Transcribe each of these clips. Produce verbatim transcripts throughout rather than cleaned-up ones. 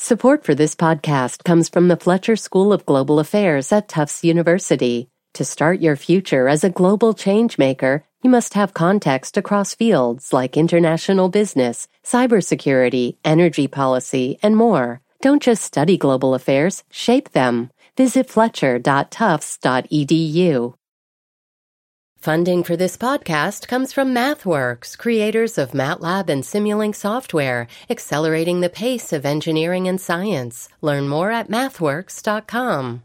Support for this podcast comes from the Fletcher School of Global Affairs at Tufts University. To start your future as a global changemaker, you must have context across fields like international business, cybersecurity, energy policy, and more. Don't just study global affairs, shape them. Visit fletcher dot tufts dot e d u. Funding for this podcast comes from MathWorks, creators of MATLAB and Simulink software, accelerating the pace of engineering and science. Learn more at mathworks dot com.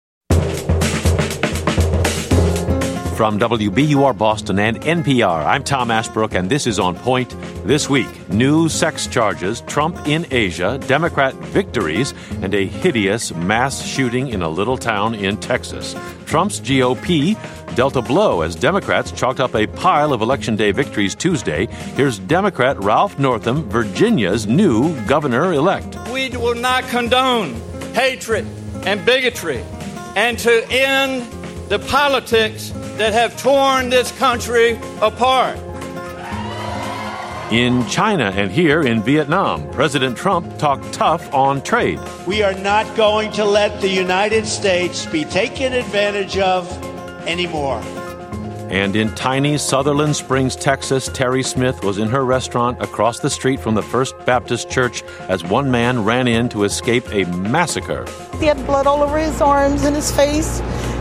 From W B U R Boston and N P R, I'm Tom Ashbrook, and this is On Point. This week, new sex charges, Trump in Asia, Democrat victories, and a hideous mass shooting in a little town in Texas. Trump's G O P dealt a blow as Democrats chalked up a pile of Election Day victories Tuesday. Here's Democrat Ralph Northam, Virginia's new governor-elect. We will not condone hatred and bigotry, and to end the politics that have torn this country apart. In China and here in Vietnam, President Trump talked tough on trade. We are not going to let the United States be taken advantage of anymore. And in tiny Sutherland Springs, Texas, Terry Smith was in her restaurant across the street from the First Baptist Church as one man ran in to escape a massacre. He had blood all over his arms and his face.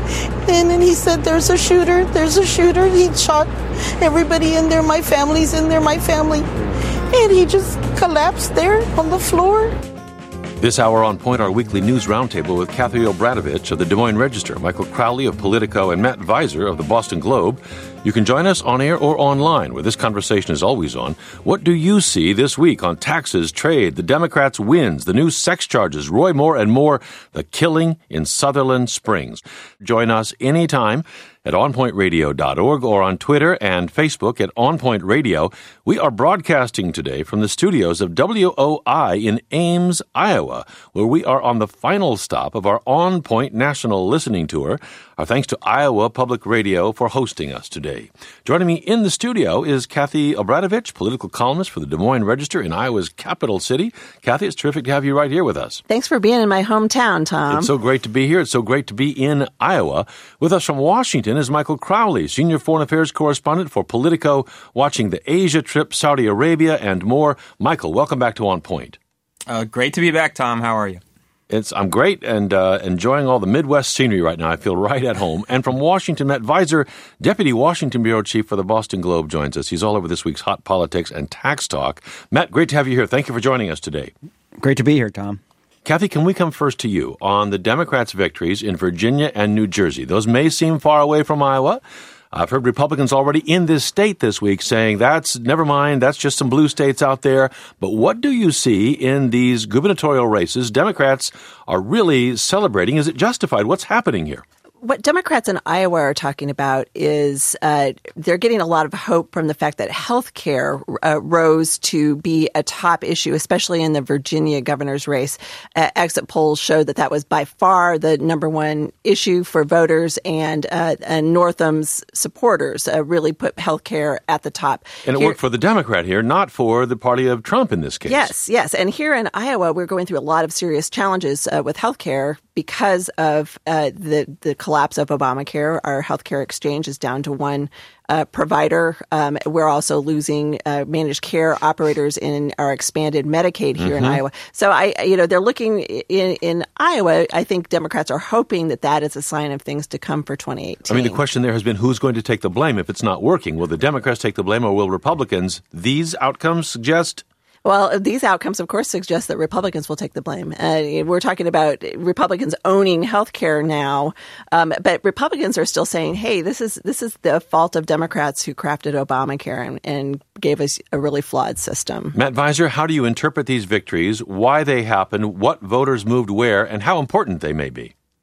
And then he said, there's a shooter, there's a shooter. He shot everybody in there, my family's in there, my family. And he just collapsed there on the floor. This hour on Point, our weekly news roundtable with Kathy Obradovich of the Des Moines Register, Michael Crowley of Politico, and Matt Visor of the Boston Globe. You can join us on air or online, where this conversation is always on. What do you see this week on taxes, trade, the Democrats' wins, the new sex charges, Roy Moore, and more, the killing in Sutherland Springs? Join us anytime at on point radio dot org or on Twitter and Facebook at On Point Radio. We are broadcasting today from the studios of W O I in Ames, Iowa, where we are on the final stop of our On Point National Listening Tour. Our thanks to Iowa Public Radio for hosting us today. Joining me in the studio is Kathy Obradovich, political columnist for the Des Moines Register in Iowa's capital city. Kathy, it's terrific to have you right here with us. Thanks for being in my hometown, Tom. It's so great to be here. It's so great to be in Iowa. With us from Washington is Michael Crowley, senior foreign affairs correspondent for Politico, watching the Asia trip, Saudi Arabia, and more. Michael, welcome back to On Point. Uh, great to be back, Tom. How are you? It's I'm great and uh, enjoying all the Midwest scenery right now. I feel right at home. And from Washington, Matt Visor, Deputy Washington Bureau Chief for the Boston Globe, joins us. He's all over this week's hot politics and tax talk. Matt, great to have you here. Thank you for joining us today. Great to be here, Tom. Kathy, can we come first to you on the Democrats' victories in Virginia and New Jersey? Those may seem far away from Iowa. I've heard Republicans already in this state this week saying, that's never mind, that's just some blue states out there. But what do you see in these gubernatorial races Democrats are really celebrating? Is it justified? What's happening here? What Democrats in Iowa are talking about is uh, they're getting a lot of hope from the fact that health care uh, rose to be a top issue, especially in the Virginia governor's race. Uh, exit polls showed that that was by far the number one issue for voters, and, uh, and Northam's supporters uh, really put health care at the top. And it here, worked for the Democrat here, not for the party of Trump in this case. Yes, yes. And here in Iowa, we're going through a lot of serious challenges uh, with health care because of uh, the, the collapse of Obamacare. Our healthcare exchange is down to one uh, provider. Um, we're also losing uh, managed care operators in our expanded Medicaid here mm-hmm. in Iowa. So, I, you know, they're looking in, in Iowa. I think Democrats are hoping that that is a sign of things to come for twenty eighteen. I mean, the question there has been who's going to take the blame if it's not working? Will the Democrats take the blame or will Republicans? These outcomes suggest... Well, these outcomes, of course, suggest that Republicans will take the blame. Uh, we're talking about Republicans owning health care now, um, but Republicans are still saying, hey, this is this is the fault of Democrats who crafted Obamacare and, and gave us a really flawed system. Matt Visor, how do you interpret these victories, why they happened, what voters moved where, and how important they may be?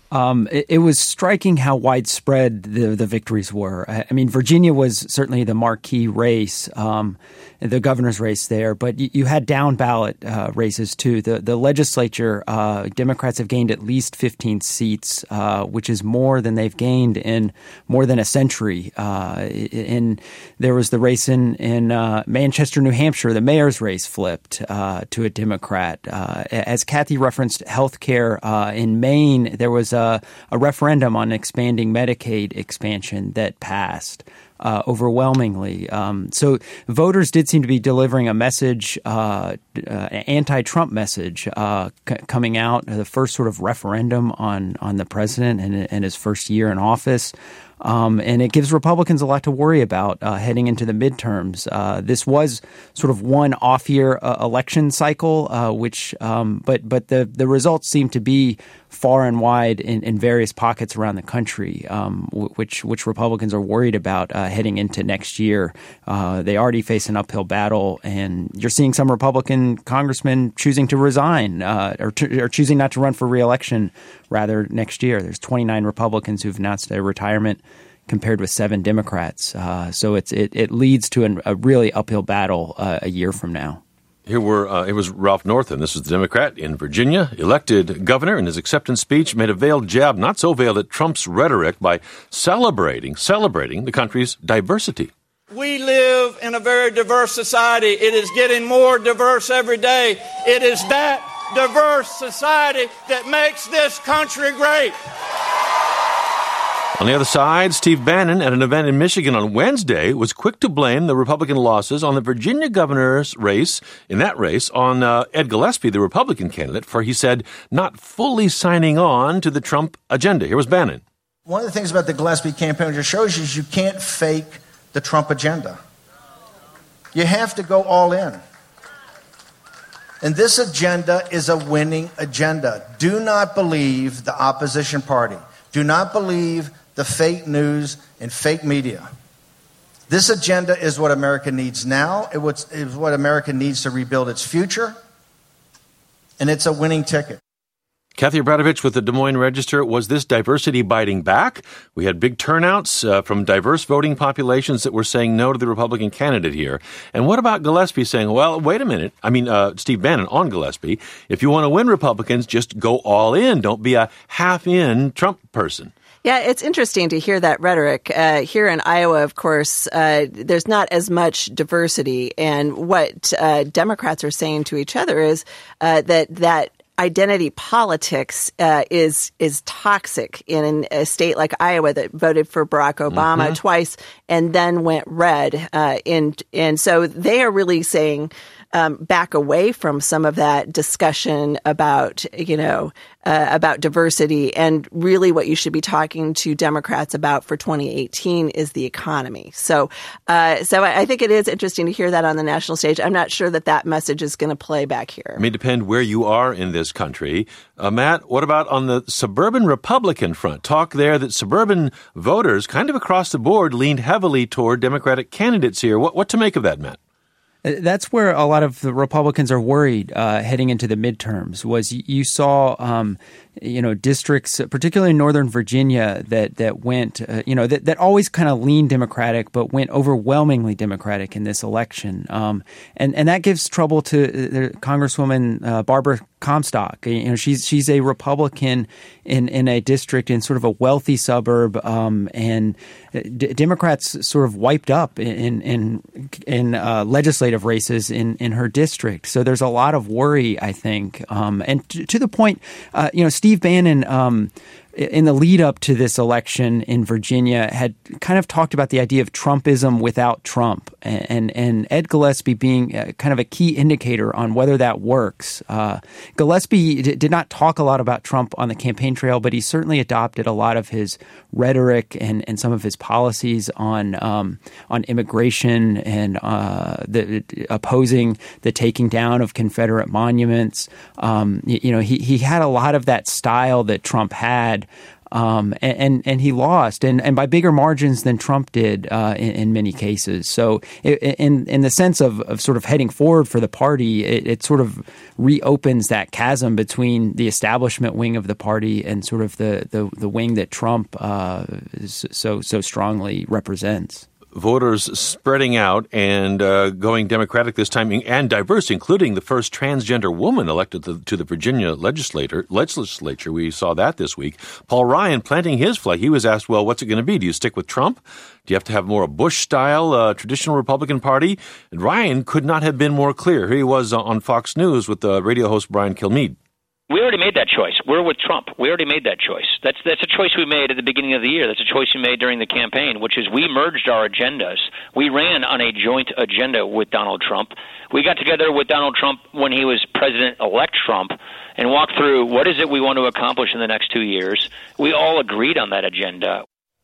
Um, it, it was striking how widespread the, the victories were. I, I mean, Virginia was certainly the marquee race, um, the governor's race there, but you, you had down ballot uh, races too. The the legislature, uh, Democrats have gained at least fifteen seats, uh, which is more than they've gained in more than a century. Uh, in there was the race in in uh, Manchester, New Hampshire. The mayor's race flipped uh, to a Democrat. Uh, as Kathy referenced, healthcare uh, in Maine, there was a, a referendum on expanding Medicaid expansion that passed. Uh, overwhelmingly. Um, so voters did seem to be delivering a message, uh, uh, anti-Trump message uh, c- coming out, the first sort of referendum on, on the president and, and his first year in office. Um, and it gives Republicans a lot to worry about uh, heading into the midterms. Uh, this was sort of one off-year uh, election cycle, uh, which, um, but but the the results seem to be far and wide in, in various pockets around the country, um, which which Republicans are worried about uh, heading into next year. Uh, they already face an uphill battle, and you're seeing some Republican congressmen choosing to resign uh, or, to, or choosing not to run for re-election rather next year. There's twenty-nine Republicans who've announced their retirement, compared with seven Democrats. Uh, so it's it, it leads to an, a really uphill battle uh, a year from now. Here were uh, it was Ralph Northam. This is the Democrat in Virginia, elected governor. In his acceptance speech, made a veiled jab, not so veiled, at Trump's rhetoric by celebrating celebrating the country's diversity. We live in a very diverse society. It is getting more diverse every day. It is that diverse society that makes this country great. On the other side, Steve Bannon, at an event in Michigan on Wednesday, was quick to blame the Republican losses on the Virginia governor's race, in that race, on uh, Ed Gillespie, the Republican candidate, for, he said, not fully signing on to the Trump agenda. Here was Bannon. One of the things about the Gillespie campaign just shows you is you can't fake the Trump agenda. You have to go all in. And this agenda is a winning agenda. Do not believe the opposition party. Do not believe the fake news and fake media. This agenda is what America needs now. It is what America needs to rebuild its future. And it's a winning ticket. Kathy Abradovich with the Des Moines Register. Was this diversity biting back? We had big turnouts uh, from diverse voting populations that were saying no to the Republican candidate here. And what about Gillespie saying, well, wait a minute. I mean, uh, Steve Bannon on Gillespie. If you want to win Republicans, just go all in. Don't be a half-in Trump person. Yeah, it's interesting to hear that rhetoric. Uh, here in Iowa, of course, uh, there's not as much diversity. And what uh, Democrats are saying to each other is uh, that that identity politics uh, is is toxic in a state like Iowa that voted for Barack Obama mm-hmm. twice and then went red. Uh, in, and so they are really saying um, back away from some of that discussion about, you know, uh, about diversity. And really what you should be talking to Democrats about for twenty eighteen is the economy. So uh, so I think it is interesting to hear that on the national stage. I'm not sure that that message is going to play back here. It may depend where you are in this country. Uh, Matt, what about on the suburban Republican front? Talk there that suburban voters kind of across the board leaned heavily toward Democratic candidates here. What, what to make of that, Matt? That's where a lot of the Republicans are worried uh, heading into the midterms. Was you saw, um, you know, districts, particularly in Northern Virginia, that that went, uh, you know, that, that always kind of leaned Democratic, but went overwhelmingly Democratic in this election, um, and and that gives trouble to uh, Congresswoman uh, Barbara Comstock. You know, she's she's a Republican in in a district in sort of a wealthy suburb, um, and D- Democrats sort of wiped up in in in uh, legislative races in, in her district. So there's a lot of worry, I think, um, and t- to the point, uh, you know, Steve Bannon. Um, in the lead up to this election in Virginia, had kind of talked about the idea of Trumpism without Trump, and and Ed Gillespie being kind of a key indicator on whether that works. Uh, Gillespie d- did not talk a lot about Trump on the campaign trail, but he certainly adopted a lot of his rhetoric and, and some of his policies on um, on immigration and uh, the opposing the taking down of Confederate monuments. Um, you, you know, he he had a lot of that style that Trump had. Um, and, and he lost, and, and by bigger margins than Trump did uh, in, in many cases. So in in the sense of, of sort of heading forward for the party, it, it sort of reopens that chasm between the establishment wing of the party and sort of the, the, the wing that Trump uh, so so strongly represents. Voters spreading out and uh, going Democratic this time, and diverse, including the first transgender woman elected to, to the Virginia legislature. Legislature, we saw that this week. Paul Ryan planting his flag. He was asked, well, what's it going to be? Do you stick with Trump? Do you have to have more a Bush-style, uh, traditional Republican Party? And Ryan could not have been more clear. Here he was on Fox News with the radio host Brian Kilmeade. We already made that choice. We're with Trump. We already made that choice. That's that's a choice we made at the beginning of the year. That's a choice we made during the campaign, which is we merged our agendas. We ran on a joint agenda with Donald Trump. We got together with Donald Trump when he was President-elect Trump and walked through what is it we want to accomplish in the next two years. We all agreed on that agenda.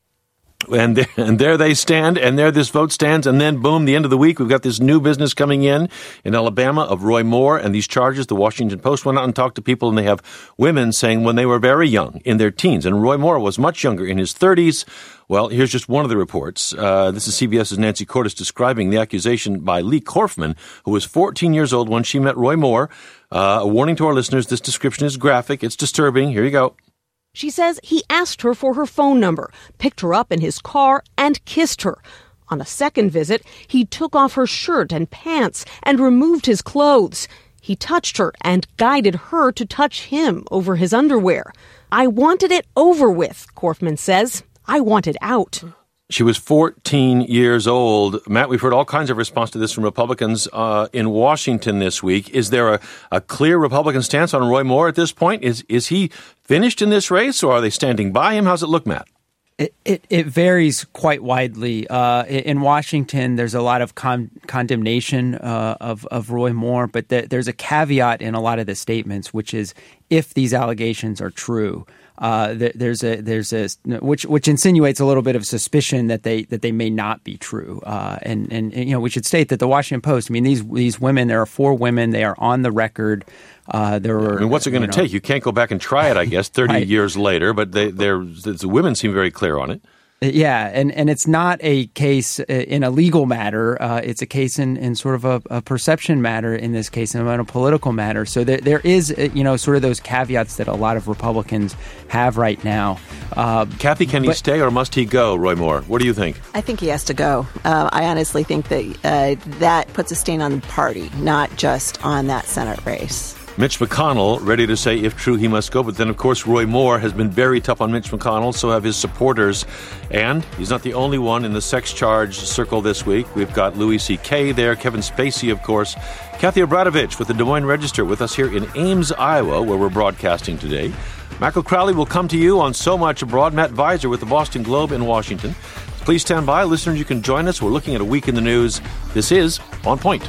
And there, and there they stand, and there this vote stands, and then, boom, the end of the week, we've got this new business coming in in Alabama of Roy Moore and these charges. The Washington Post went out and talked to people, and they have women saying when they were very young, in their teens, and Roy Moore was much younger, in his thirties. Well, here's just one of the reports. Uh, this is CBS's Nancy Cordes describing the accusation by Lee Korfman, who was fourteen years old when she met Roy Moore. Uh, a warning to our listeners, this description is graphic. It's disturbing. Here you go. She says he asked her for her phone number, picked her up in his car, and kissed her. On a second visit, he took off her shirt and pants and removed his clothes. He touched her and guided her to touch him over his underwear. I wanted it over with, Korfman says. I wanted out. She was fourteen years old. Matt, we've heard all kinds of response to this from Republicans uh, in Washington this week. Is there a, a clear Republican stance on Roy Moore at this point? Is is he finished in this race, or are they standing by him? How's it look, Matt? It, it, it varies quite widely. Uh, in Washington, there's a lot of con- condemnation uh, of, of Roy Moore, but th- there's a caveat in a lot of the statements, which is if these allegations are true. Uh, there's a there's a which which insinuates a little bit of suspicion that they that they may not be true. Uh, and, and and you know we should state that the Washington Post. I mean these these women. There are four women. They are on the record. Uh, there were. I mean, what's it going to take? You can't go back and try it. I guess thirty right. years later. But they they're the women seem very clear on it. Yeah, and, and it's not a case in a legal matter. Uh, it's a case in, in sort of a, a perception matter in this case, and a political matter. So there, there is, you know, sort of those caveats that a lot of Republicans have right now. Uh, Kathy, can but, he stay or must he go, Roy Moore? What do you think? I think he has to go. Uh, I honestly think that uh, that puts a stain on the party, not just on that Senate race. Mitch McConnell ready to say if true he must go, but then of course Roy Moore has been very tough on Mitch McConnell, so have his supporters, and he's not the only one in the sex charge circle this week. We've got Louis C K there, Kevin Spacey, of course, Kathy Obradovich with the Des Moines Register with us here in Ames, Iowa, where we're broadcasting today. Michael Crowley will come to you on So Much Abroad. Matt Visor with the Boston Globe in Washington. Please stand by. Listeners, you can join us. We're looking at a week in the news. This is On Point.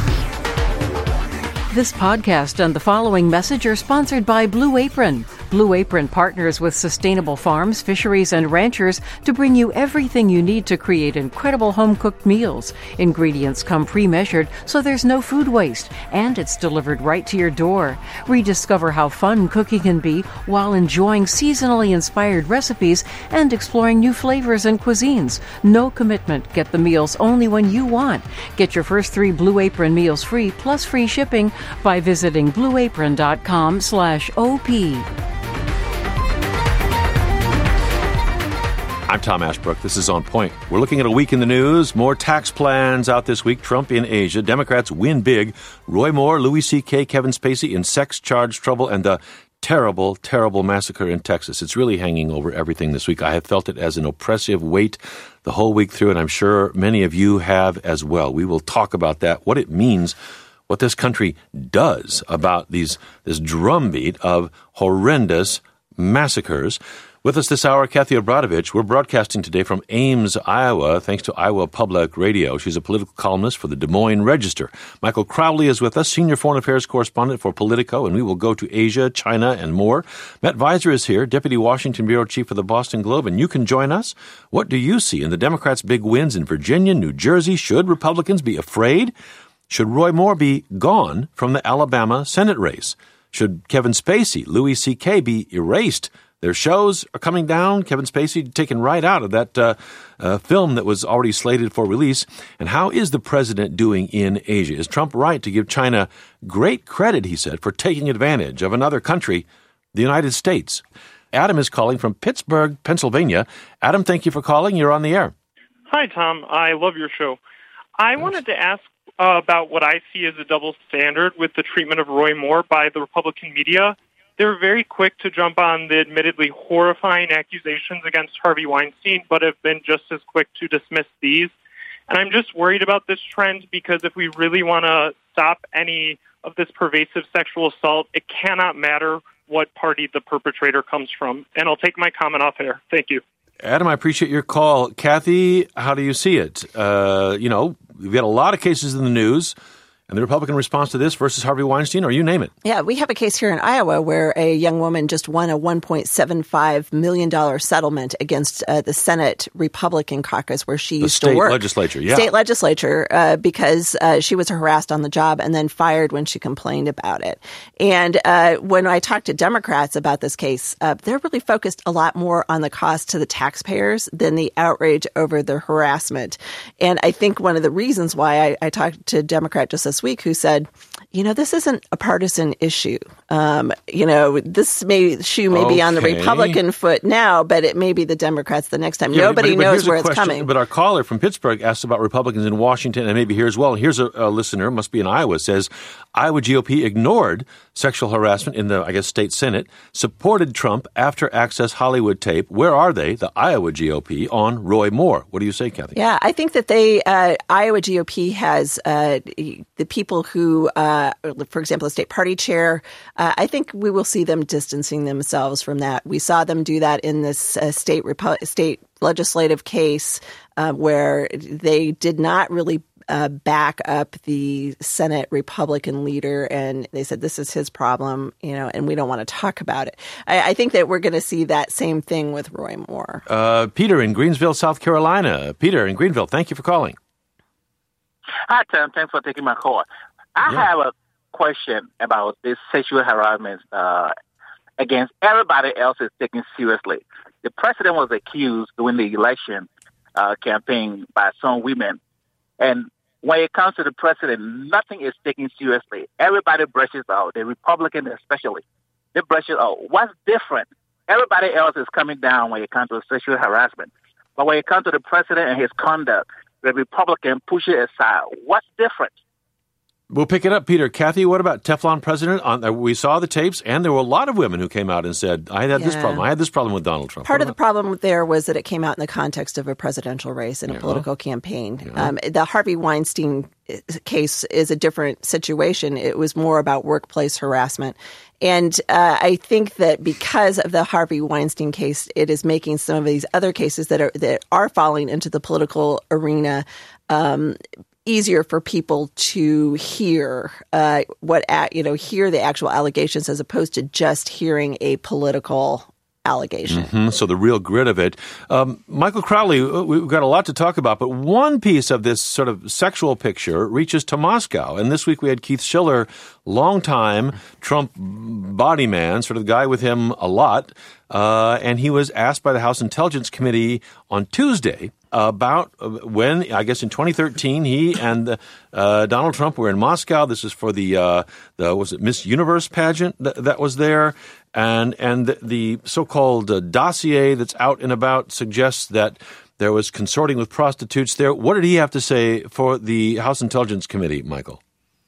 This podcast and the following message are sponsored by Blue Apron. Blue Apron partners with sustainable farms, fisheries, and ranchers to bring you everything you need to create incredible home-cooked meals. Ingredients come pre-measured, so there's no food waste, and it's delivered right to your door. Rediscover how fun cooking can be while enjoying seasonally inspired recipes and exploring new flavors and cuisines. No commitment. Get the meals only when you want. Get your first three Blue Apron meals free, plus free shipping, by visiting blueapron.com slash OP. I'm Tom Ashbrook. This is On Point. We're looking at a week in the news. More tax plans out this week. Trump in Asia. Democrats win big. Roy Moore, Louis C K, Kevin Spacey in sex charge trouble, and the terrible, terrible massacre in Texas. It's really hanging over everything this week. I have felt it as an oppressive weight the whole week through, and I'm sure many of you have as well. We will talk about that, what it means, what this country does about these this drumbeat of horrendous massacres. With us this hour, Kathy Obradovich. We're broadcasting today from Ames, Iowa, thanks to Iowa Public Radio. She's a political columnist for the Des Moines Register. Michael Crowley is with us, senior foreign affairs correspondent for Politico, and we will go to Asia, China, and more. Matt Visor is here, deputy Washington bureau chief for the Boston Globe, and you can join us. What do you see in the Democrats' big wins in Virginia, New Jersey? Should Republicans be afraid? Should Roy Moore be gone from the Alabama Senate race? Should Kevin Spacey, Louis C K be erased Their shows are coming down. Kevin Spacey taken right out of that uh, uh, film that was already slated for release. And how is the president doing in Asia? Is Trump right to give China great credit, he said, for taking advantage of another country, the United States? Adam is calling from Pittsburgh, Pennsylvania. Adam, thank you for calling. You're on the air. Hi, Tom. I love your show. I Thanks. wanted to ask uh, about what I see as a double standard with the treatment of Roy Moore by the Republican media. They're very quick to jump on the admittedly horrifying accusations against Harvey Weinstein, but have been just as quick to dismiss these. And I'm just worried about this trend because if we really want to stop any of this pervasive sexual assault, it cannot matter what party the perpetrator comes from. And I'll take my comment off air. Thank you. Adam, I appreciate your call. Kathy, how do you see it? Uh, you know, we've got a lot of cases in the news. And the Republican response to this versus Harvey Weinstein, or you name it. Yeah, we have a case here in Iowa where a young woman just won a one point seven five million dollars settlement against uh, the Senate Republican caucus where she the used to work. State legislature, yeah. State legislature, uh, because uh, she was harassed on the job and then fired when she complained about it. And uh, when I talked to Democrats about this case, uh, they're really focused a lot more on the cost to the taxpayers than the outrage over the harassment. And I think one of the reasons why I, I talked to a Democrat just this week who said, you know, this isn't a partisan issue. Um, you know, this may shoe may okay. be on the Republican foot now, but it may be the Democrats the next time. Yeah, Nobody but, but knows where it's question, coming. But our caller from Pittsburgh asked about Republicans in Washington and maybe here as well. Here's a, a listener, must be in Iowa, says Iowa G O P ignored sexual harassment in the, I guess, state Senate, supported Trump after Access Hollywood tape. Where are they, the Iowa G O P, on Roy Moore? What do you say, Kathy? Yeah, I think that they, uh, Iowa G O P has uh, the people who, uh, for example, the state party chair, uh, I think we will see them distancing themselves from that. We saw them do that in this uh, state Repu- state legislative case uh, where they did not really Uh, back up the Senate Republican leader, and they said this is his problem, you know, and we don't want to talk about it. I, I think that we're going to see that same thing with Roy Moore. Uh, Peter in Greensville, South Carolina. Peter in Greenville, thank you for calling. Hi, Tom. Thanks for taking my call. I yeah. have a question about this sexual harassment uh, against everybody else is taken seriously. The president was accused during the election uh, campaign by some women, and when it comes to the president, nothing is taken seriously. Everybody brushes out, the Republicans especially. They brush it out. What's different? Everybody else is coming down when it comes to sexual harassment. But when it comes to the president and his conduct, the Republican push it aside. What's different? We'll pick it up, Peter. Kathy, what about Teflon president? On, uh, we saw the tapes, and there were a lot of women who came out and said, I had yeah. this problem. I had this problem with Donald Trump. Part what of about? the problem there was that it came out in the context of a presidential race and yeah. a political campaign. Yeah. Um, the Harvey Weinstein case is a different situation. It was more about workplace harassment. And uh, I think that because of the Harvey Weinstein case, it is making some of these other cases that are that are falling into the political arena um easier for people to hear uh, what you know, hear the actual allegations as opposed to just hearing a political allegation. Mm-hmm. So the real grit of it. Um, Michael Crowley, we've got a lot to talk about, but one piece of this sort of sexual picture reaches to Moscow. And this week we had Keith Schiller, longtime Trump body man, sort of the guy with him a lot. Uh, and he was asked by the House Intelligence Committee on Tuesday about when, I guess in twenty thirteen, he and uh, Donald Trump were in Moscow. This is for the, uh, the was it Miss Universe pageant that, that was there. And and the, the so-called uh, dossier that's out and about suggests that there was consorting with prostitutes there. What did he have to say for the House Intelligence Committee, Michael?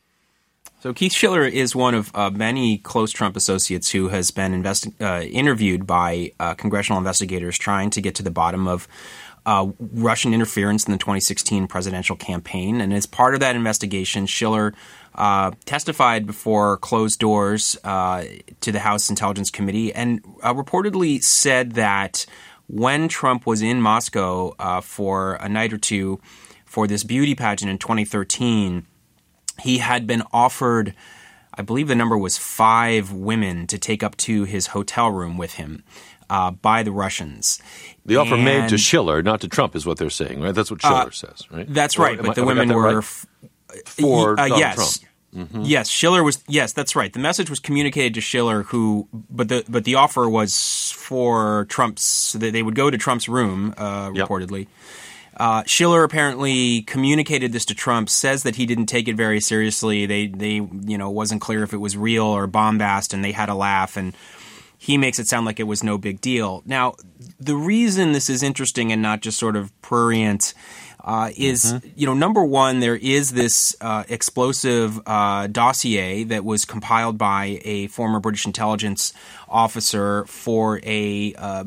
So Keith Schiller is one of uh, many close Trump associates who has been investi- uh, interviewed by uh, congressional investigators trying to get to the bottom of uh, Russian interference in the twenty sixteen presidential campaign. And as part of that investigation, Schiller uh, testified before closed doors uh, to the House Intelligence Committee and uh, reportedly said that when Trump was in Moscow uh, for a night or two for this beauty pageant in twenty thirteen, he had been offered, I believe the number was five women to take up to his hotel room with him uh, by the Russians. The offer and, made to Schiller, not to Trump, is what they're saying, right? That's what Schiller uh, says, right? That's right, or, but I, the women were right? f- for uh, Donald yes, Trump. Mm-hmm. Yes, Schiller was. Yes, that's right. The message was communicated to Schiller, who, but the but the offer was for Trump's. So that they would go to Trump's room, uh, yep. reportedly. Uh, Schiller apparently communicated this to Trump. Says that he didn't take it very seriously. They they you know wasn't clear if it was real or bombast, and they had a laugh. And he makes it sound like it was no big deal. Now, the reason this is interesting and not just sort of prurient. Uh, is, mm-hmm. you know, number one, there is this uh, explosive uh, dossier that was compiled by a former British intelligence officer for a uh,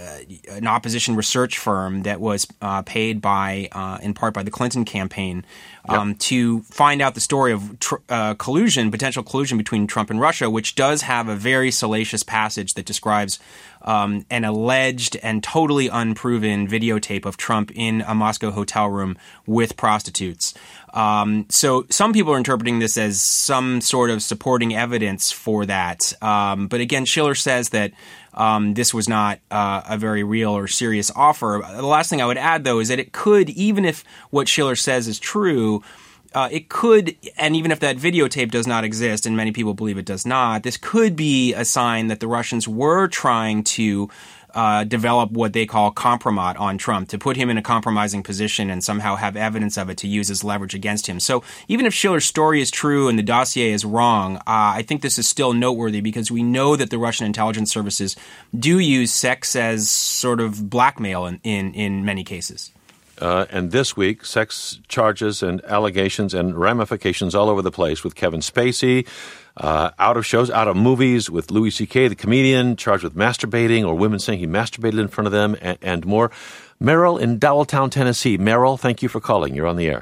an opposition research firm that was uh, paid by, uh, in part by the Clinton campaign, um, yep. to find out the story of tr- uh, collusion, potential collusion between Trump and Russia, which does have a very salacious passage that describes Um, an alleged and totally unproven videotape of Trump in a Moscow hotel room with prostitutes. Um, so some people are interpreting this as some sort of supporting evidence for that. Um, but again, Schiller says that um, this was not uh, a very real or serious offer. The last thing I would add, though, is that it could, even if what Schiller says is true, Uh, it could, and even if that videotape does not exist, and many people believe it does not, this could be a sign that the Russians were trying to uh, develop what they call compromat on Trump, to put him in a compromising position and somehow have evidence of it to use as leverage against him. So even if Schiller's story is true and the dossier is wrong, uh, I think this is still noteworthy because we know that the Russian intelligence services do use sex as sort of blackmail in, in, in many cases. Uh, and this week, sex charges and allegations and ramifications all over the place with Kevin Spacey, uh, out of shows, out of movies, with Louis C K, the comedian, charged with masturbating, or women saying he masturbated in front of them, and, and more. Meryl in Dowelltown, Tennessee. Meryl, thank you for calling. You're on the air.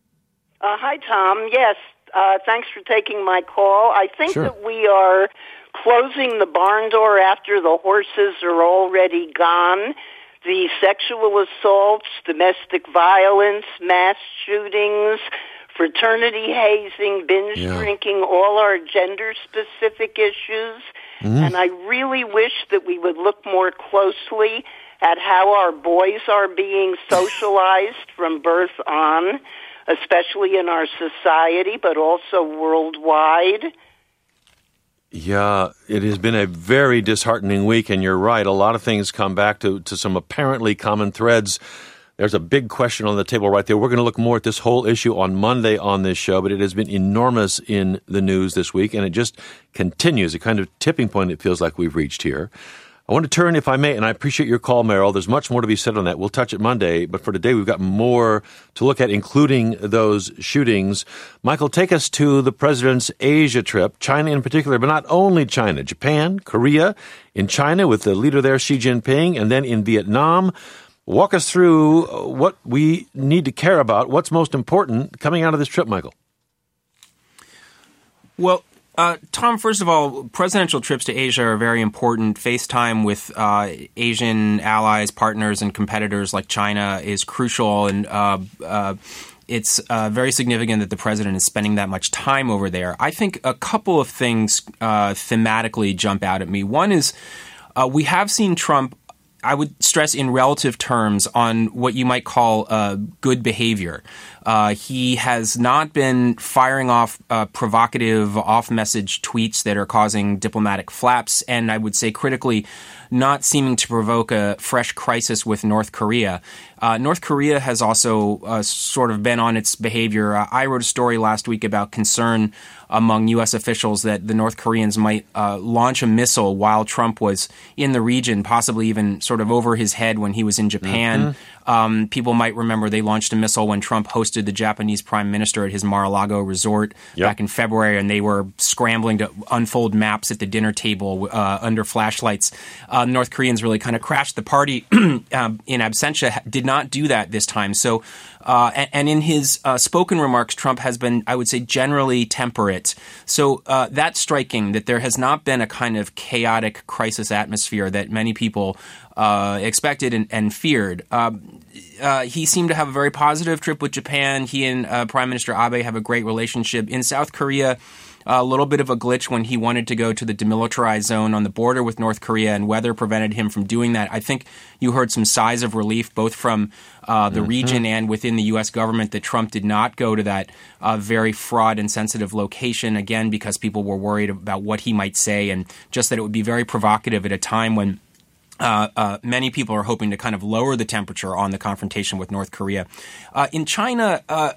Uh, hi, Tom. Yes, uh, thanks for taking my call. I think sure. that we are closing the barn door after the horses are already gone. The sexual assaults, domestic violence, mass shootings, fraternity hazing, binge yeah. drinking, all are gender-specific issues. Mm-hmm. And I really wish that we would look more closely at how our boys are being socialized from birth on, especially in our society, but also worldwide. Yeah, it has been a very disheartening week, and you're right. A lot of things come back to, to some apparently common threads. There's a big question on the table right there. We're going to look more at this whole issue on Monday on this show, but it has been enormous in the news this week, and it just continues, a kind of tipping point it feels like we've reached here. I want to turn, if I may, and I appreciate your call, Meryl. There's much more to be said on that. We'll touch it Monday, but for today we've got more to look at, including those shootings. Michael, take us to the president's Asia trip, China in particular, but not only China, Japan, Korea, in China with the leader there, Xi Jinping, and then in Vietnam. Walk us through what we need to care about, what's most important coming out of this trip, Michael. Well, Uh, Tom, first of all, presidential trips to Asia are very important. FaceTime with uh, Asian allies, partners, and competitors like China is crucial, and uh, uh, it's uh, very significant that the president is spending that much time over there. I think a couple of things uh, thematically jump out at me. One is uh, we have seen Trump, I would stress in relative terms, on what you might call uh, good behavior. Uh, he has not been firing off uh, provocative, off-message tweets that are causing diplomatic flaps, and I would say critically, not seeming to provoke a fresh crisis with North Korea. Uh, North Korea has also uh, sort of been on its behavior. Uh, I wrote a story last week about concern among U S officials that the North Koreans might uh, launch a missile while Trump was in the region, possibly even sort of over his head when he was in Japan. Mm-hmm. Um, people might remember they launched a missile when Trump hosted the Japanese prime minister at his Mar-a-Lago resort yep. back in February, and they were scrambling to unfold maps at the dinner table uh, under flashlights. Uh, North Koreans really kind of crashed the party um, in absentia, did not do that this time. So, uh, and, and in his uh, spoken remarks, Trump has been, I would say, generally temperate. So uh, that's striking, that there has not been a kind of chaotic crisis atmosphere that many people uh, expected and, and feared. Um, uh, he seemed to have a very positive trip with Japan. He and uh, Prime Minister Abe have a great relationship. In South Korea, a little bit of a glitch when he wanted to go to the demilitarized zone on the border with North Korea, and weather prevented him from doing that. I think you heard some sighs of relief, both from uh, the mm-hmm. region and within the U S government, that Trump did not go to that uh, very fraud and sensitive location, again, because people were worried about what he might say, and just that it would be very provocative at a time when Uh, uh, many people are hoping to kind of lower the temperature on the confrontation with North Korea. Uh, in China, uh,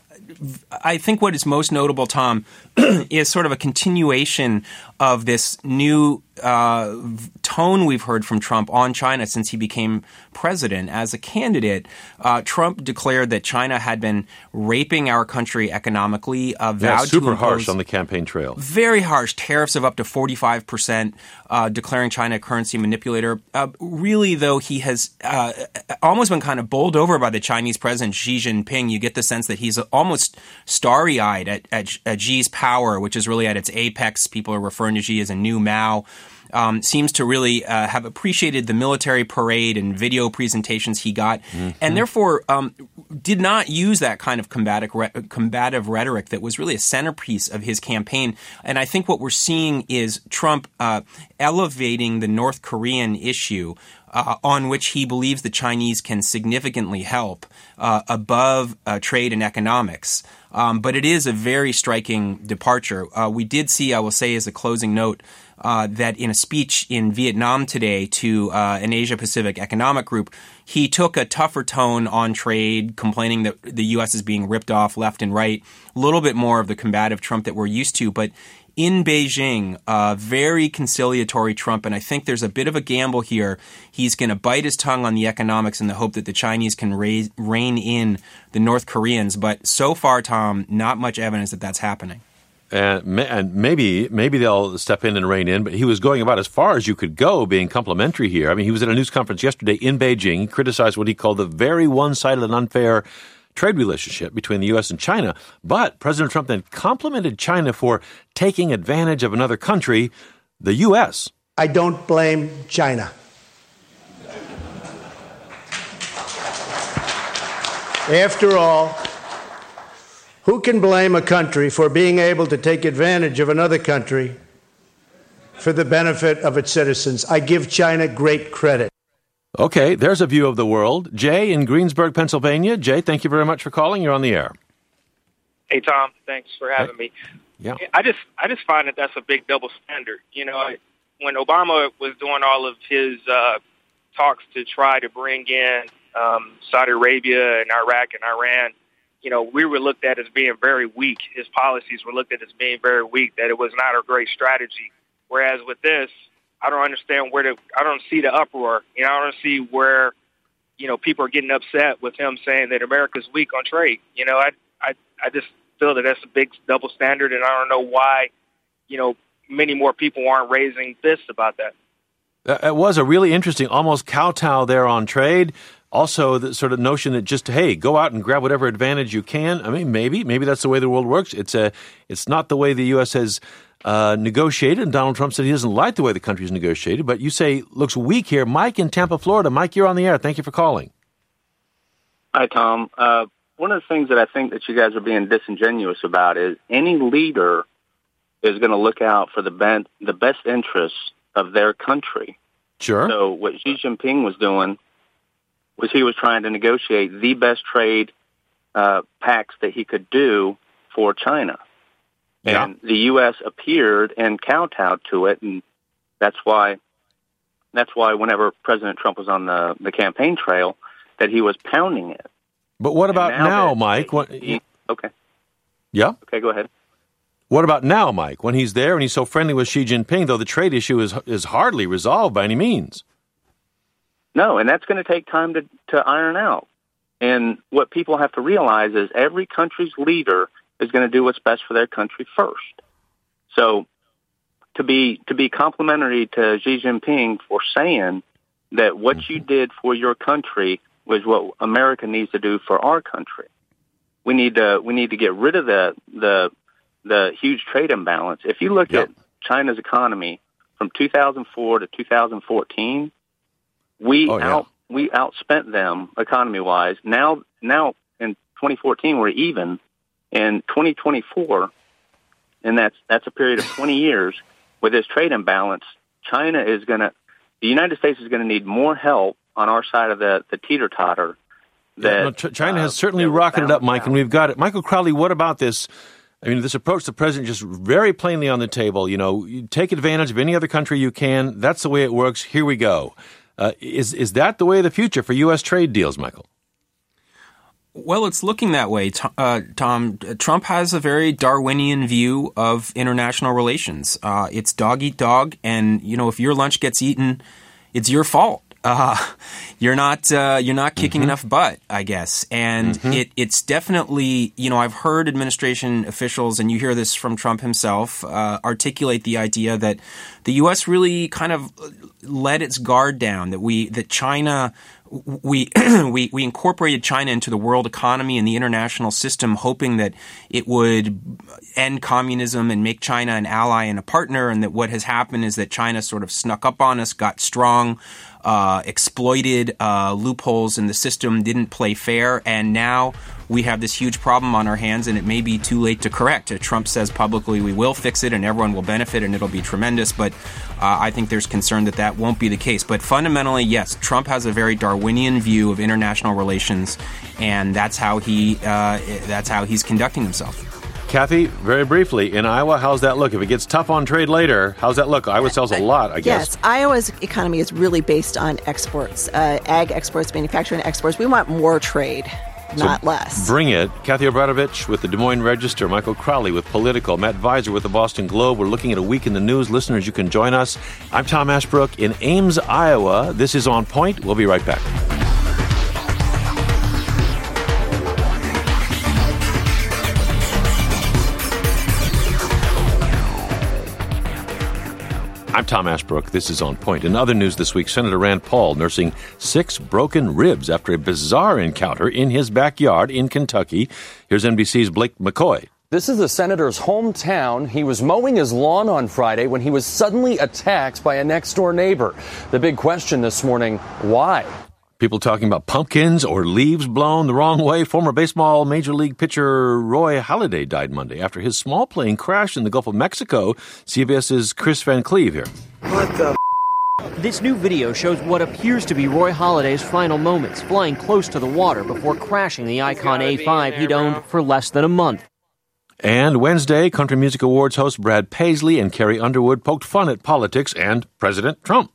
I think what is most notable, Tom, is sort of a continuation of this new uh, tone we've heard from Trump on China since he became president. As a candidate, uh, Trump declared that China had been raping our country economically. Uh, vowed yeah, super to harsh on the campaign trail. Very harsh. Tariffs of up to forty-five percent, uh, declaring China a currency manipulator. Uh, really, though, he has uh, almost been kind of bowled over by the Chinese president, Xi Jinping. You get the sense that he's almost starry-eyed at, at, at Xi's power, which is really at its apex. People are referring to Xi as a new Mao. Um, seems to really uh, have appreciated the military parade and video presentations he got, mm-hmm. and therefore um, did not use that kind of combative, re- combative rhetoric that was really a centerpiece of his campaign. And I think what we're seeing is Trump uh, elevating the North Korean issue, Uh, on which he believes the Chinese can significantly help uh, above uh, trade and economics. Um, but it is a very striking departure. Uh, we did see, I will say as a closing note, uh, that in a speech in Vietnam today to uh, an Asia-Pacific economic group, he took a tougher tone on trade, complaining that the U S is being ripped off left and right, a little bit more of the combative Trump that we're used to. But in Beijing, uh, very conciliatory Trump, and I think there's a bit of a gamble here. He's going to bite his tongue on the economics in the hope that the Chinese can raise, rein in the North Koreans. But so far, Tom, not much evidence that that's happening. And, and maybe maybe they'll step in and rein in, but he was going about as far as you could go being complimentary here. I mean, he was at a news conference yesterday in Beijing. He criticized what he called the very one-sided and unfair trade relationship between the U S and China. But President Trump then complimented China for taking advantage of another country, the U S. I don't blame China. After all, who can blame a country for being able to take advantage of another country for the benefit of its citizens? I give China great credit. Okay, there's a view of the world. Jay in Greensburg, Pennsylvania. Jay, thank you very much for calling. You're on the air. Hey, Tom. Thanks for having hey. me. Yeah. I just I just find that that's a big double standard. You know, when Obama was doing all of his uh, talks to try to bring in um, Saudi Arabia and Iraq and Iran, you know, we were looked at as being very weak. His policies were looked at as being very weak, that it was not a great strategy. Whereas with this, I don't understand where the, I don't see the uproar. You know, I don't see where, you know, people are getting upset with him saying that America's weak on trade. You know, I, I, I just feel that that's a big double standard, and I don't know why, you know, many more people aren't raising fists about that. It was a really interesting, almost kowtow there on trade. Also, the sort of notion that just, hey, go out and grab whatever advantage you can. I mean, maybe, maybe that's the way the world works. It's a, it's not the way the U S has Uh, negotiated, and Donald Trump said he doesn't like the way the country's negotiated, but you say looks weak here. Mike in Tampa, Florida. Mike, you're on the air. Thank you for calling. Hi, Tom. Uh, one of the things that I think that you guys are being disingenuous about is any leader is going to look out for the, ben- the best interests of their country. Sure. So what Xi Jinping was doing was he was trying to negotiate the best trade uh, pacts that he could do for China. Yeah. And the U S appeared and kowtowed to it, and that's why that's why whenever President Trump was on the, the campaign trail, that he was pounding it. But what about now, now, that, Mike? What, he, okay. Yeah? Okay, go ahead. What about now, Mike, when he's there and he's so friendly with Xi Jinping, though the trade issue is is hardly resolved by any means? No, and that's going to take time to, to iron out. And what people have to realize is every country's leader is going to do what's best for their country first. So to be to be complimentary to Xi Jinping for saying that what you did for your country was what America needs to do for our country. We need to we need to get rid of the the the huge trade imbalance. If you look yep. at China's economy from two thousand four to two thousand fourteen, we oh, yeah. out we outspent them economy wise. Now now in twenty fourteen we're even. In twenty twenty-four, and that's that's a period of twenty years with this trade imbalance, China is going to, the United States is going to need more help on our side of the, the teeter-totter. That, yeah, no, China has uh, certainly rocketed up, Mike, out. And we've got it. Michael Crowley, what about this? I mean, this approach the president just very plainly on the table, you know, you take advantage of any other country you can. That's the way it works. Here we go. Uh, is is that the way of the future for U S trade deals, Michael? Well, it's looking that way, uh, Tom. Trump has a very Darwinian view of international relations. Uh, it's dog eat dog, and you know, if your lunch gets eaten, it's your fault. Uh, you're not uh, you're not kicking mm-hmm. enough butt, I guess. And mm-hmm. it, it's definitely, you know, I've heard administration officials, and you hear this from Trump himself, uh, articulate the idea that the U S really kind of let its guard down, that we that China. We, we we incorporated China into the world economy and the international system, hoping that it would end communism and make China an ally and a partner, and that what has happened is that China sort of snuck up on us, got strong, uh, exploited uh, loopholes in the system, didn't play fair, and now we have this huge problem on our hands, and it may be too late to correct. Uh, Trump says publicly we will fix it and everyone will benefit and it'll be tremendous, but uh, I think there's concern that that won't be the case. But fundamentally, yes, Trump has a very Darwinian view of international relations, and that's how he uh, that's how he's conducting himself. Kathy, very briefly, in Iowa, how's that look? If it gets tough on trade later, how's that look? Iowa sells a lot, I guess. Yes, Iowa's economy is really based on exports, uh, ag exports, manufacturing exports. We want more trade. Not so less. Bring it. Kathy Obradovich with the Des Moines Register, Michael Crowley with Politico, Matt Visor with the Boston Globe. We're looking at a week in the news. Listeners, you can join us. I'm Tom Ashbrook in Ames, Iowa. This is On Point. We'll be right back. I'm Tom Ashbrook. This is On Point. In other news this week, Senator Rand Paul nursing six broken ribs after a bizarre encounter in his backyard in Kentucky. Here's N B C's Blake McCoy. This is the senator's hometown. He was mowing his lawn on Friday when he was suddenly attacked by a next-door neighbor. The big question this morning, why? People talking about pumpkins or leaves blown the wrong way. Former baseball Major League pitcher Roy Halladay died Monday after his small plane crashed in the Gulf of Mexico. CBS's Chris Van Cleve here. What the f-? This new video shows what appears to be Roy Halladay's final moments, flying close to the water before crashing the Icon A five he'd owned for less than a month. And Wednesday, Country Music Awards host Brad Paisley and Carrie Underwood poked fun at politics and President Trump.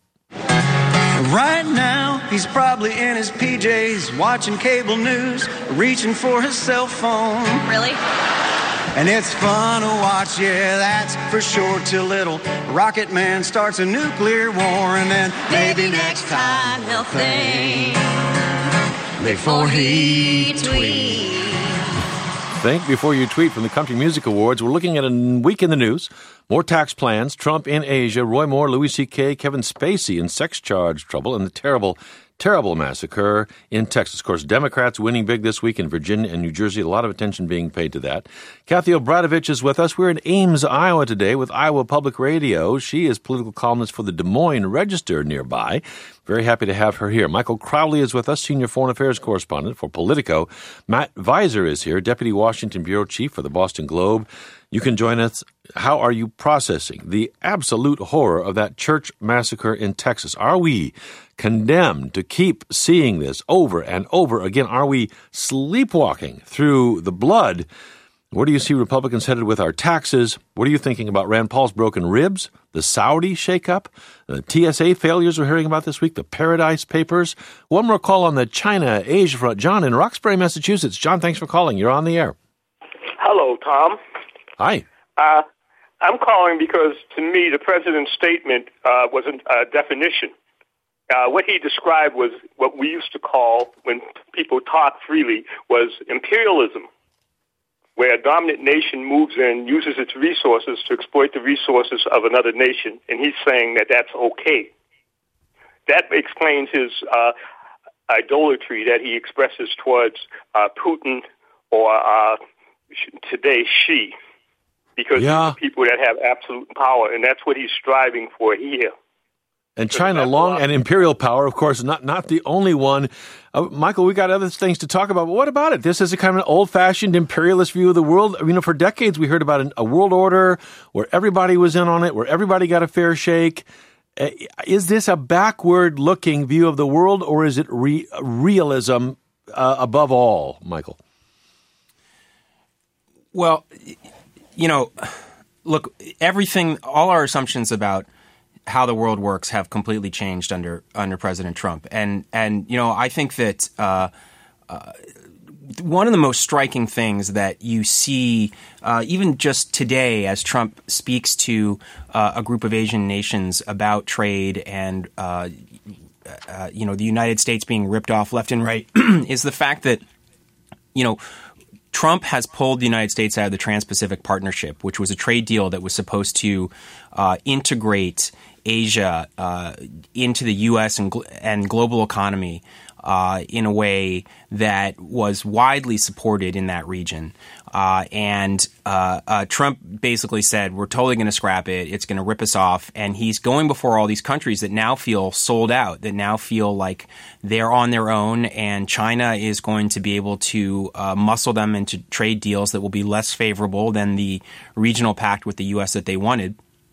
Right now, he's probably in his P Js, watching cable news, reaching for his cell phone. Really? And it's fun to watch, yeah, that's for sure, till little Rocket Man starts a nuclear war, and then maybe next time he'll think before he tweets. Think before you tweet from the Country Music Awards. We're looking at a week in the news. More tax plans, Trump in Asia, Roy Moore, Louis C K, Kevin Spacey in sex charge trouble, and the terrible, terrible massacre in Texas. Of course, Democrats winning big this week in Virginia and New Jersey. A lot of attention being paid to that. Kathy Obradovich is with us. We're in Ames, Iowa today with Iowa Public Radio. She is political columnist for the Des Moines Register nearby. Very happy to have her here. Michael Crowley is with us, senior foreign affairs correspondent for Politico. Matt Visor is here, deputy Washington bureau chief for the Boston Globe. You can join us. How are you processing the absolute horror of that church massacre in Texas? Are we condemned to keep seeing this over and over again? Are we sleepwalking through the blood? Where do you see Republicans headed with our taxes? What are you thinking about Rand Paul's broken ribs, the Saudi shakeup, the T S A failures we're hearing about this week, the Paradise Papers? One more call on the China-Asia front. John in Roxbury, Massachusetts. John, thanks for calling. You're on the air. Hello, Tom. Hi. Uh, I'm calling because, to me, the president's statement uh, was a uh, definition. Uh, what he described was what we used to call, when people talk freely, was imperialism, where a dominant nation moves in, uses its resources to exploit the resources of another nation, and he's saying that that's okay. That explains his uh, idolatry that he expresses towards uh, Putin or uh, today Xi, because yeah. these are people that have absolute power, and that's what he's striving for here. And China, long and imperial power, of course, not not the only one. Uh, Michael, we got other things to talk about, but what about it? This is a kind of an old-fashioned imperialist view of the world. You know, for decades we heard about an, a world order where everybody was in on it, where everybody got a fair shake. Uh, is this a backward-looking view of the world, or is it re- realism uh, above all, Michael? Well, you know, look, everything, all our assumptions about how the world works have completely changed under under President Trump, and and you know I think that uh, uh, one of the most striking things that you see uh, even just today as Trump speaks to uh, a group of Asian nations about trade and uh, uh, you know the United States being ripped off left and right is the fact that you know. Trump has pulled the United States out of the Trans-Pacific Partnership, which was a trade deal that was supposed to uh, integrate Asia uh, into the U S and, gl- and global economy uh, in a way that was widely supported in that region. Uh, and uh, uh, Trump basically said, we're totally going to scrap it. It's going to rip us off. And he's going before all these countries that now feel sold out, that now feel like they're on their own, and China is going to be able to uh, muscle them into trade deals that will be less favorable than the regional pact with the U S that they wanted.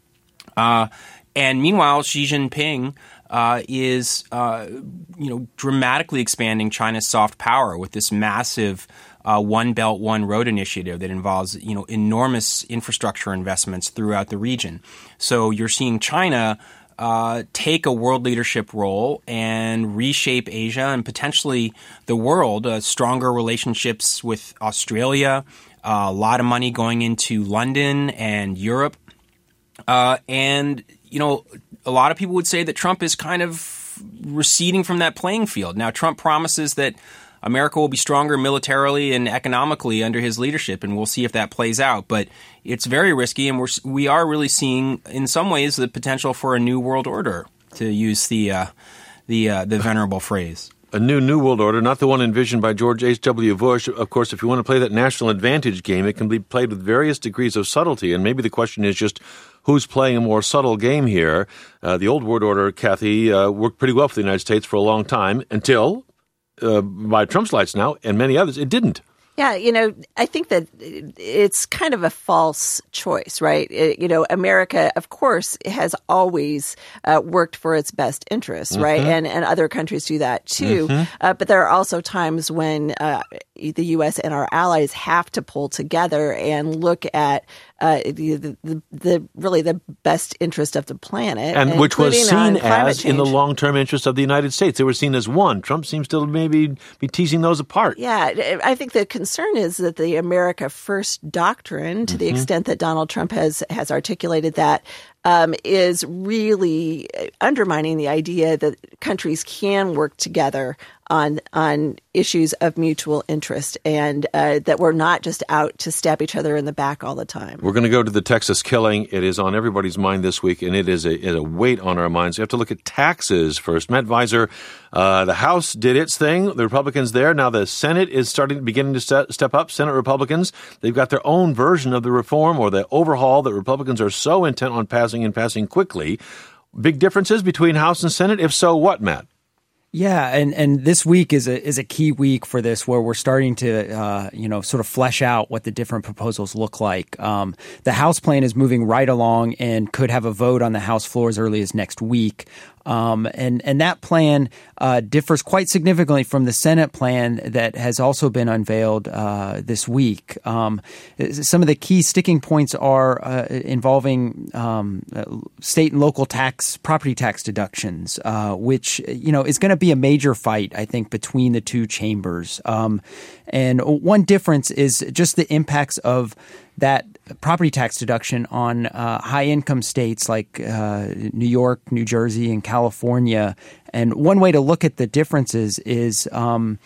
Uh, and meanwhile, Xi Jinping uh, is, uh, you know, dramatically expanding China's soft power with this massive Uh, One Belt, One Road initiative that involves, you know, enormous infrastructure investments throughout the region. So you're seeing China uh, take a world leadership role and reshape Asia and potentially the world, uh, stronger relationships with Australia, uh, a lot of money going into London and Europe. Uh, and, you know, a lot of people would say that Trump is kind of receding from that playing field. Now, Trump promises that America will be stronger militarily and economically under his leadership, and we'll see if that plays out. But it's very risky, and we're we are really seeing, in some ways, the potential for a new world order, to use the uh, the uh, the venerable phrase. A new New World Order, not the one envisioned by George H W. Bush. Of course, if you want to play that national advantage game, it can be played with various degrees of subtlety, and maybe the question is just who's playing a more subtle game here. Uh, the old World Order, Kathy, uh, worked pretty well for the United States for a long time until... Uh, by Trump's lights now, and many others, it didn't. Yeah, you know, I think that it's kind of a false choice, right? It, you know, America, of course, has always uh, worked for its best interests, right? Mm-hmm. And and other countries do that too. Mm-hmm. Uh, but there are also times when uh, the U S and our allies have to pull together and look at uh, the, the, the really the best interest of the planet, and which was seen as change. in the long-term interest of the United States. They were seen as one. Trump seems to maybe be teasing those apart. Yeah, I think the concern is that the America First doctrine, to mm-hmm. the extent that Donald Trump has has articulated that, um, is really undermining the idea that countries can work together on on issues of mutual interest, and uh, that we're not just out to stab each other in the back all the time. We're going to go to the Texas killing. It is on everybody's mind this week, and it is a, it is a weight on our minds. We have to look at taxes first. Matt Visor, uh, the House did its thing. The Republicans there. Now the Senate is starting, beginning to step, step up. Senate Republicans, they've got their own version of the reform or the overhaul that Republicans are so intent on passing and passing quickly. Big differences between House and Senate? If so, what, Matt? Yeah, and, and this week is a is a key week for this, where we're starting to uh, you know sort of flesh out what the different proposals look like. Um, the House plan is moving right along and could have a vote on the House floor as early as next week. Um, and, and that plan uh, differs quite significantly from the Senate plan that has also been unveiled uh, this week. Um, some of the key sticking points are uh, involving um, state and local tax, property tax deductions, uh, which, you know, is going to be a major fight, I think, between the two chambers. Um, and one difference is just the impacts of that property tax deduction on uh, high-income states like uh, New York, New Jersey, and California. And one way to look at the differences is um,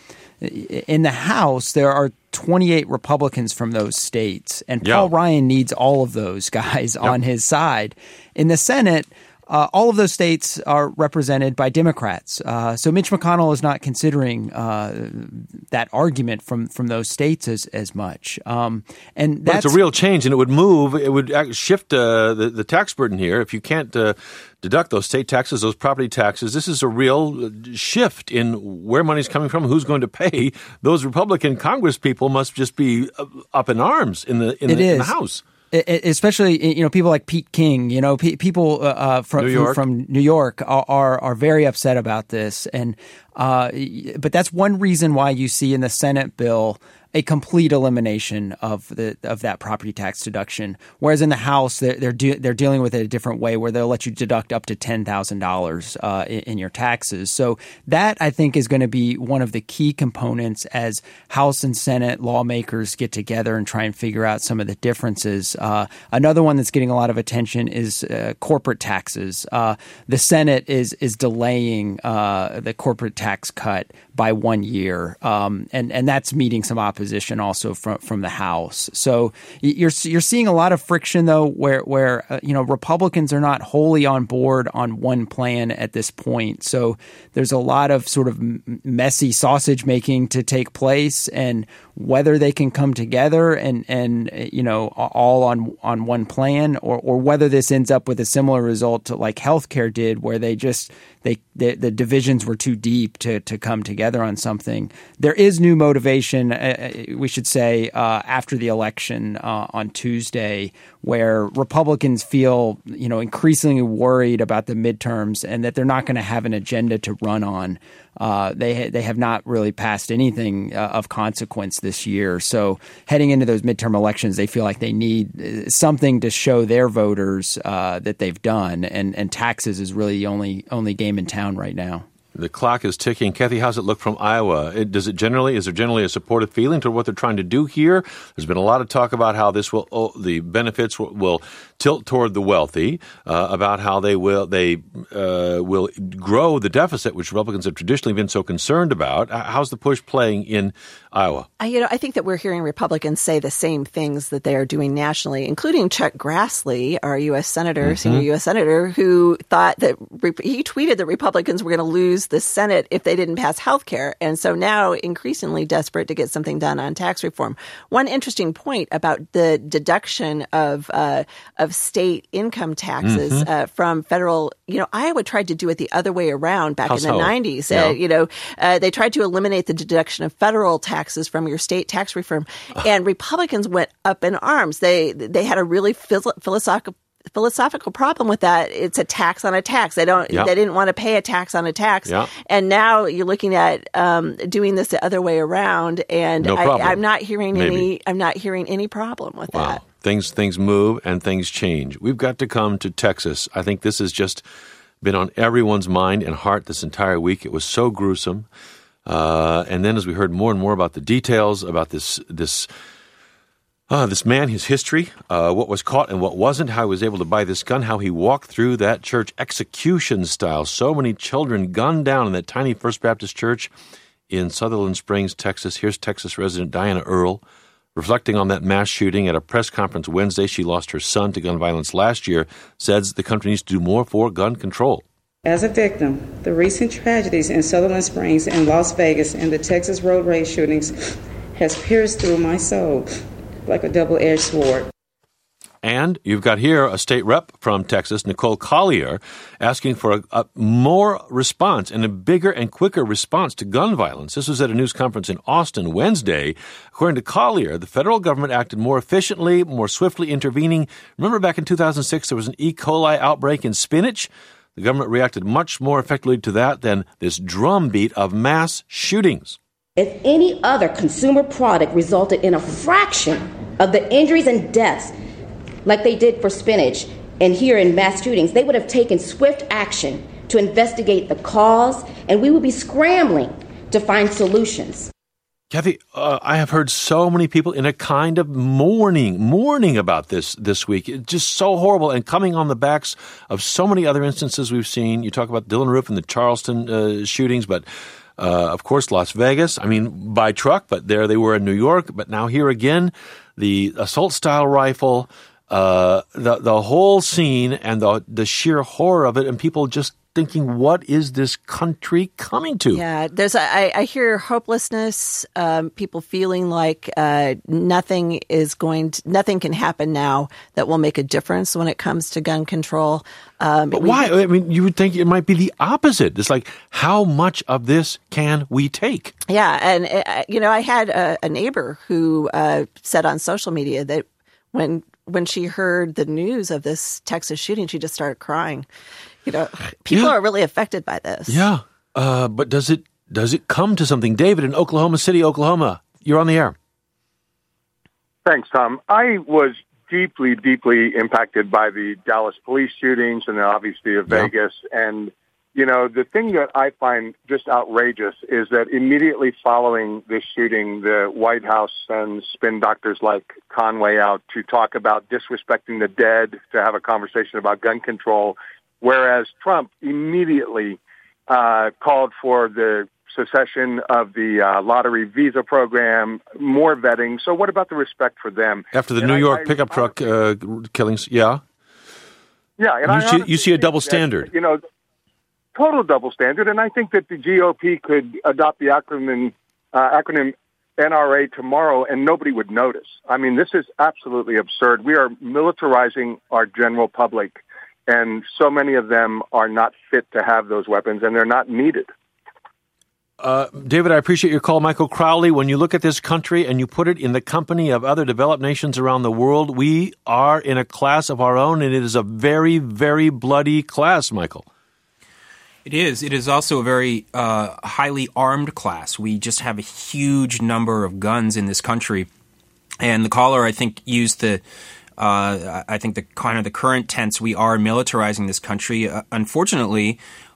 in the House, there are twenty-eight Republicans from those states, and Paul yeah. Ryan needs all of those guys yep. on his side. In the Senate, uh, all of those states are represented by Democrats. Uh, so Mitch McConnell is not considering uh, that argument from, from those states as, as much. Um, and that's but it's a real change, and it would move, it would shift uh, the, the tax burden here. If you can't uh, deduct those state taxes, those property taxes, this is a real shift in where money's coming from, who's going to pay. Those Republican Congress people must just be up in arms in the, in the, in the House. Especially, you know, people like Pete King, you know, pe- people uh, from, New York. from from New York are, are are very upset about this, and uh, but that's one reason why you see in the Senate bill a complete elimination of the of that property tax deduction, whereas in the House they're they're, de- they're dealing with it a different way, where they'll let you deduct up to ten thousand uh, dollars in, in your taxes. So that, I think, is going to be one of the key components as House and Senate lawmakers get together and try and figure out some of the differences. Uh, another one that's getting a lot of attention is uh, corporate taxes. Uh, the Senate is is delaying uh, the corporate tax cut by one year, um, and and that's meeting some opposition. Position also from from the House. So you're you're seeing a lot of friction though, where where uh, you know Republicans are not wholly on board on one plan at this point. So there's a lot of sort of messy sausage making to take place, and whether they can come together and and you know all on on one plan, or or whether this ends up with a similar result to like healthcare did, where they just they, they the divisions were too deep to to come together on something. There is new motivation, uh, we should say, uh, after the election uh, on Tuesday, where Republicans feel you know increasingly worried about the midterms and that they're not going to have an agenda to run on. Uh, they they have not really passed anything uh, of consequence this year. So heading into those midterm elections, they feel like they need something to show their voters uh, that they've done, and, and taxes is really the only only game in town right now. The clock is ticking. Kathy, how's it look from Iowa? It, does it generally is there generally a supportive feeling to what they're trying to do here? There's been a lot of talk about how this will oh, the benefits will, will tilt toward the wealthy, uh, about how they will they uh, will grow the deficit, which Republicans have traditionally been so concerned about. How's the push playing in Iowa? I, you know, I think that we're hearing Republicans say the same things that they are doing nationally, including Chuck Grassley, our U S Senator, mm-hmm. senior U S Senator, who thought that he tweeted that Republicans were going to lose the Senate if they didn't pass health care. And so now increasingly desperate to get something done on tax reform. One interesting point about the deduction of uh, of state income taxes mm-hmm. uh, from federal, you know, Iowa tried to do it the other way around back Household. in the nineties. Yeah. Uh, you know, uh, they tried to eliminate the deduction of federal taxes from your state tax reform. Uh. And Republicans went up in arms. They they had a really philosophical philosophical problem with that. It's a tax on a tax. They don't. Yeah. They didn't want to pay a tax on a tax. Yeah. And now you're looking at um, doing this the other way around. And no I, I'm not hearing Maybe. any. I'm not hearing any problem with wow. that. Things things move and things change. We've got to come to Texas. I think this has just been on everyone's mind and heart this entire week. It was so gruesome. Uh, and then as we heard more and more about the details about this this. Uh, this man, his history, uh, what was caught and what wasn't, how he was able to buy this gun, how he walked through that church execution style. So many children gunned down in that tiny First Baptist church in Sutherland Springs, Texas. Here's Texas resident Diana Earle reflecting on that mass shooting at a press conference Wednesday. She lost her son to gun violence last year, says the country needs to do more for gun control. As a victim, the recent tragedies in Sutherland Springs and Las Vegas and the Texas road rage shootings has pierced through my soul like a double-edged sword. And you've got here a state rep from Texas, Nicole Collier, asking for a, a more response and a bigger and quicker response to gun violence. This was at a news conference in Austin Wednesday. According to Collier, the federal government acted more efficiently, more swiftly intervening. Remember back in two thousand six, there was an E. coli outbreak in spinach? The government reacted much more effectively to that than this drumbeat of mass shootings. If any other consumer product resulted in a fraction of the injuries and deaths like they did for spinach and here in mass shootings, they would have taken swift action to investigate the cause, and we would be scrambling to find solutions. Kathy, uh, I have heard so many people in a kind of mourning, mourning about this this week. It's just so horrible and coming on the backs of so many other instances we've seen. You talk about Dylan Roof and the Charleston uh, shootings, but Uh, of course, Las Vegas, I mean, by truck, but there they were in New York. But now here again, the assault-style rifle, uh, the the whole scene and the the sheer horror of it, and people just thinking, what is this country coming to? Yeah, there's a, I, I hear hopelessness, um, people feeling like uh, nothing is going to, nothing can happen now that will make a difference when it comes to gun control. Um, but we, why? I mean, you would think it might be the opposite. It's like, how much of this can we take? Yeah, and, uh, you know, I had a, a neighbor who uh, said on social media that when when she heard the news of this Texas shooting, she just started crying. You know, people yeah. are really affected by this. Yeah, uh, but does it does it come to something? David in Oklahoma City, Oklahoma, you're on the air. Thanks, Tom. I was deeply, deeply impacted by the Dallas police shootings and then obviously of yeah. Vegas. And, you know, the thing that I find just outrageous is that immediately following this shooting, the White House sends spin doctors like Conway out to talk about disrespecting the dead, to have a conversation about gun control. Whereas Trump immediately uh, called for the secession of the uh, lottery visa program, more vetting. So what about the respect for them? After the and New I, York I, pickup I, truck uh, killings, yeah? Yeah. And you, I see, you see a double standard. That, you know, total double standard. And I think that the G O P could adopt the acronym, uh, acronym N R A tomorrow and nobody would notice. I mean, this is absolutely absurd. We are militarizing our general public. And so many of them are not fit to have those weapons, and they're not needed. Uh, David, I appreciate your call. Michael Crowley, when you look at this country and you put it in the company of other developed nations around the world, we are in a class of our own, and it is a very, very bloody class, Michael. It is. It is also a very uh, highly armed class. We just have a huge number of guns in this country. And the caller, I think, used the... Uh, I think the kind of the current tense, we are militarizing this country. Uh, unfortunately,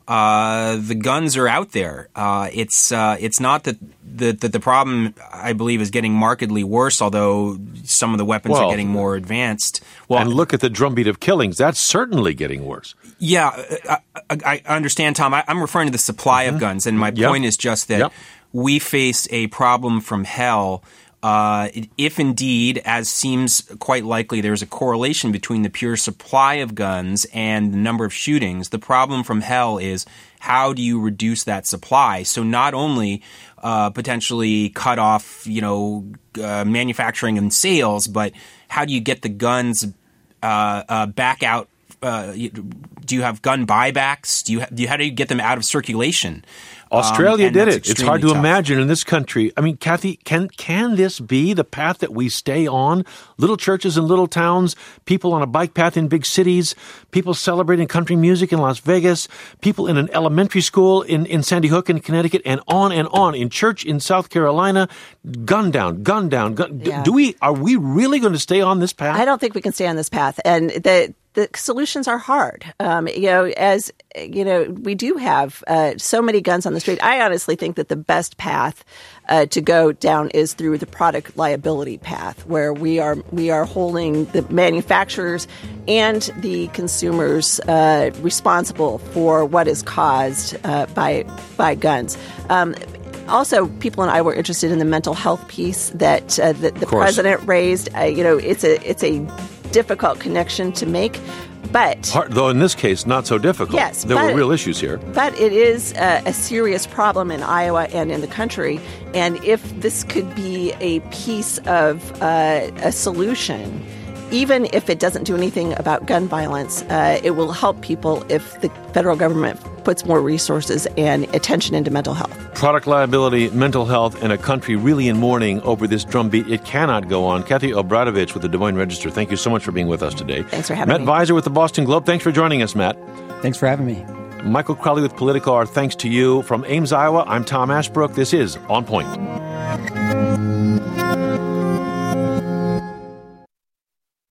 uh, the guns are out there. Uh, it's uh, it's not that the, that the problem, I believe, is getting markedly worse, although some of the weapons well, are getting more advanced. Well, and look at the drumbeat of killings. That's certainly getting worse. Yeah, I, I, I understand, Tom. I, I'm referring to the supply mm-hmm. of guns, and my yep. point is just that yep. we face a problem from hell. Uh, if indeed, as seems quite likely, there's a correlation between the pure supply of guns and the number of shootings, the problem from hell is how do you reduce that supply? So not only uh, potentially cut off, you know, uh, manufacturing and sales, but how do you get the guns uh, uh, back out? Uh, do you have gun buybacks? Do you, ha- do you how do you get them out of circulation? Australia um, did it. It's hard to tough. imagine in this country. I mean, Kathy, can can this be the path that we stay on? Little churches in little towns, people on a bike path in big cities, people celebrating country music in Las Vegas, people in an elementary school in, in Sandy Hook in Connecticut, and on and on. In church in South Carolina, gun down, gun down. Gun, yeah. Do we? Are we really going to stay on this path? I don't think we can stay on this path. And the the solutions are hard. Um, you know, as you know, we do have uh, so many guns on the street. I honestly think that the best path uh, to go down is through the product liability path, where we are we are holding the manufacturers and the consumers uh, responsible for what is caused uh, by by guns. Um, Also, people in Iowa were interested in the mental health piece that uh, the, the president raised. Uh, you know, it's a it's a difficult connection to make, but Hard, though in this case, not so difficult. Yes, there but, were real issues here. But it is a, a serious problem in Iowa and in the country. And if this could be a piece of uh, a solution, even if it doesn't do anything about gun violence, uh, it will help people if the federal government puts more resources and attention into mental health. Product liability, mental health, and a country really in mourning over this drumbeat. It cannot go on. Kathy Obradovich with the Des Moines Register, thank you so much for being with us today. Thanks for having Matt me. Matt Visor with the Boston Globe. Thanks for joining us, Matt. Thanks for having me. Michael Crowley with Politico, our thanks to you. From Ames, Iowa, I'm Tom Ashbrook. This is On Point.